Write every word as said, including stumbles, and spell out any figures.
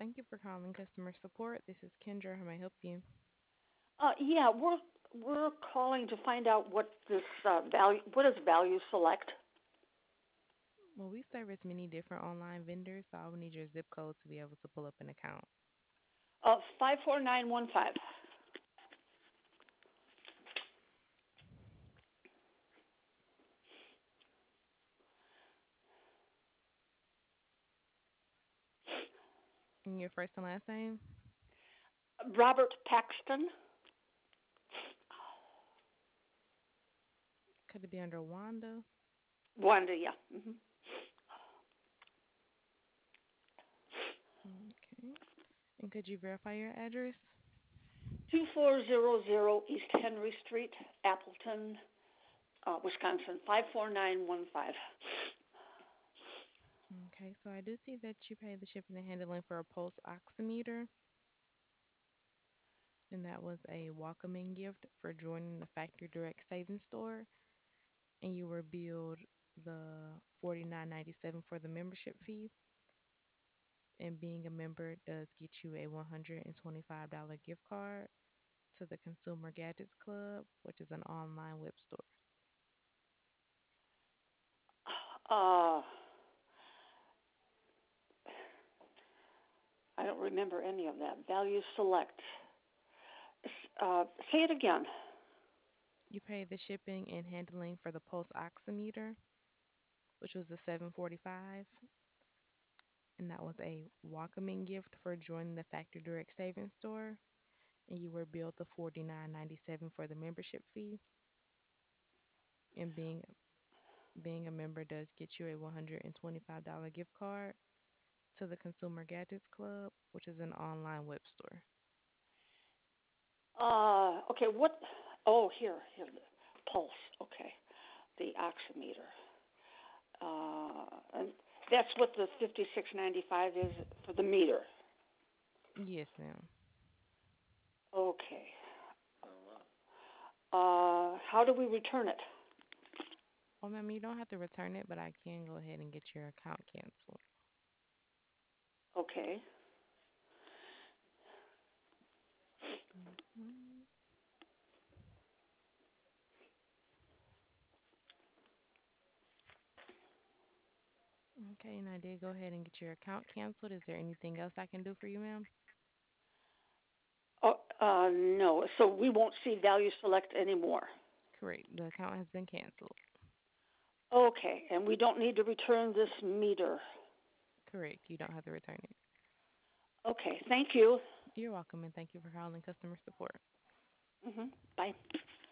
Thank you for calling customer support. This is Kendra. How may I help you? Uh, yeah, we're we're calling to find out what this uh, value. What is Value Select? Well, we service many different online vendors, so I will need your zip code to be able to pull up an account. Uh, five four nine one five. And your first and last name? Robert Paxton. Could it be under Wanda? Wanda, yeah. hmm Okay. And could you verify your address? Two four zero zero East Henry Street, Appleton, uh, Wisconsin. Five four nine one five. Okay, so I do see that you paid the shipping and handling for a pulse oximeter, and that was a welcoming gift for joining the Factory Direct Savings Store, and you were billed the forty-nine ninety-seven for the membership fee. And being a member does get you a one hundred twenty-five dollars gift card to the Consumer Gadgets Club, which is an online web store. Uh, I don't remember any of that. Value Select. Uh, say it again. You pay the shipping and handling for the pulse oximeter, which was the seven forty-five, and that was a welcoming gift for joining the Factory Direct Savings Store, and you were billed the forty-nine ninety-seven for the membership fee. And being being a member does get you a one hundred twenty-five dollars gift card to the Consumer Gadgets Club, which is an online web store. Uh, okay, what? Oh, here, here, the pulse. Okay, the oximeter. Uh, and that's what the fifty-six ninety-five is for the meter. Yes, ma'am. Okay. Uh, how do we return it? Well, ma'am, you don't have to return it, but I can go ahead and get your account canceled. Okay. Mhm. Okay, and I did go ahead and get your account canceled. Is there anything else I can do for you, ma'am? Oh, uh, no. So we won't see Value Select anymore. Correct. The account has been canceled. Okay, and we don't need to return this meter. Correct. You don't have to return it. Okay, thank you. You're welcome, and thank you for calling customer support. hmm Bye.